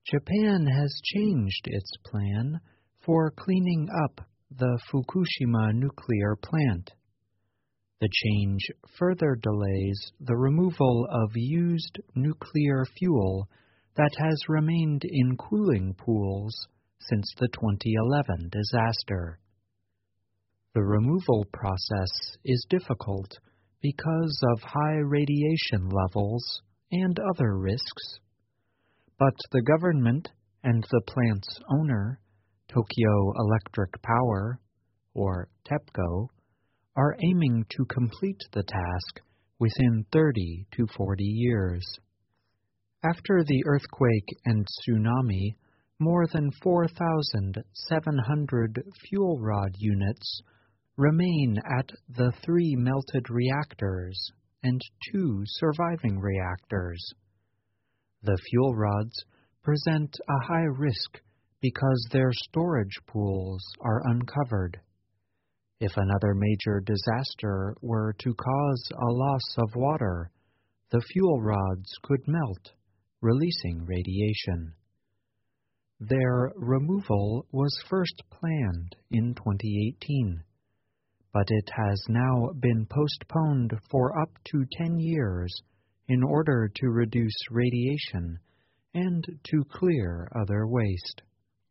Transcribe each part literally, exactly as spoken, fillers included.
Japan has changed its plan for cleaning up the Fukushima nuclear plant. The change further delays the removal of used nuclear fuel that has remained in cooling pools since the twenty eleven disaster. The removal process is difficult because of high radiation levels and other risks, but the government and the plant's owner, Tokyo Electric Power, or TEPCO, are aiming to complete the task within thirty to forty years. After the earthquake and tsunami, more than four thousand seven hundred fuel rod units remain at the three melted reactors and two surviving reactors. The fuel rods present a high risk because their storage pools are uncovered. If another major disaster were to cause a loss of water, the fuel rods could melt, releasing radiation. Their removal was first planned in twenty eighteen, but it has now been postponed for up to ten years in order to reduce radiation and to clear other waste.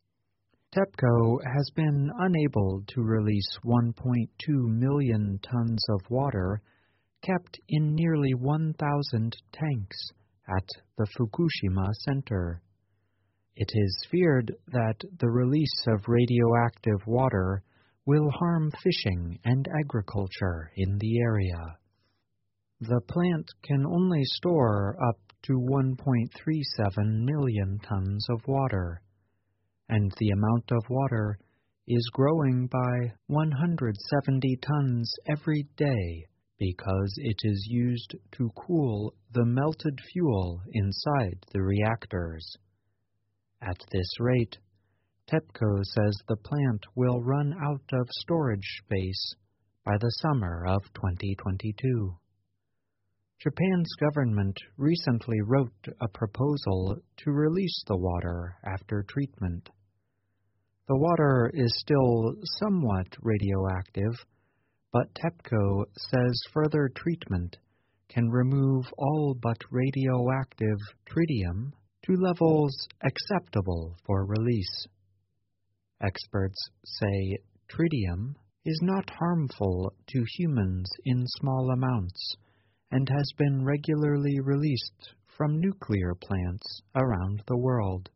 TEPCO has been unable to release one point two million tons of water kept in nearly one thousand tanks at the Fukushima Center. It is feared that the release of radioactive water will harm fishing and agriculture in the area. The plant can only store up to one point three seven million tons of water, and the amount of water is growing by one hundred seventy tons every day because it is used to cool the melted fuel inside the reactors. At this rate, TEPCO says the plant will run out of storage space by the summer of twenty twenty-two. Japan's government recently wrote a proposal to release the water after treatment. The water is still somewhat radioactive, but TEPCO says further treatment can remove all but radioactive tritium to levels acceptable for release. Experts say tritium is not harmful to humans in small amounts and has been regularly released from nuclear plants around the world.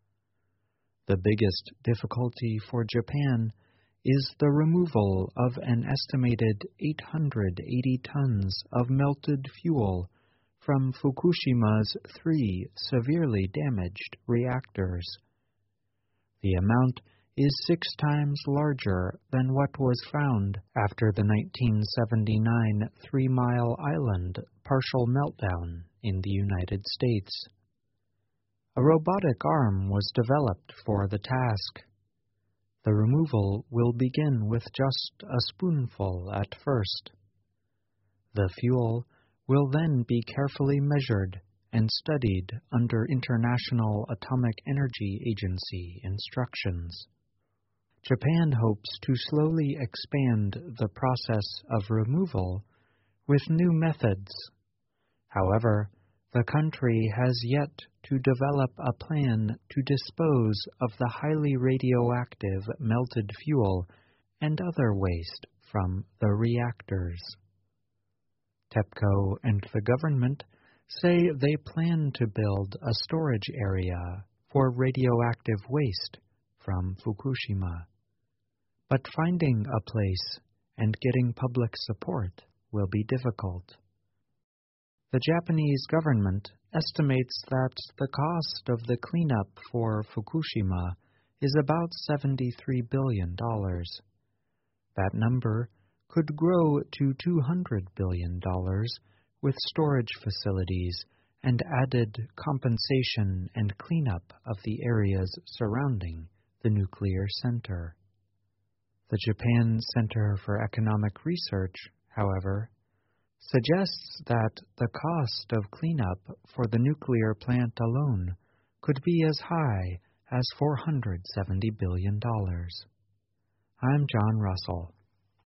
The biggest difficulty for Japan is the removal of an estimated eight hundred eighty tons of melted fuel from Fukushima's three severely damaged reactors. The amount is six times larger than what was found after the nineteen seventy-nine Three Mile Island partial meltdown in the United States. A robotic arm was developed for the task. The removal will begin with just a spoonful at first. The fuel will then be carefully measured and studied under International Atomic Energy Agency instructions. Japan hopes to slowly expand the process of removal with new methods. However, the country has yet to develop a plan to dispose of the highly radioactive melted fuel and other waste from the reactors. TEPCO and the government say they plan to build a storage area for radioactive waste from Fukushima. But finding a place and getting public support will be difficult. The Japanese government estimates that the cost of the cleanup for Fukushima is about seventy-three billion dollars. That number could grow to two hundred billion dollars with storage facilities and added compensation and cleanup of the areas surrounding the nuclear center. The Japan Center for Economic Research, however, suggests that the cost of cleanup for the nuclear plant alone could be as high as four hundred seventy billion dollars. I'm John Russell.